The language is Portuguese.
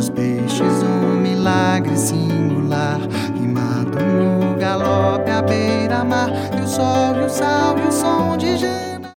dos peixes, um milagre singular, rimado no galope à beira-mar, e o sol, e o sal, e o som de gente.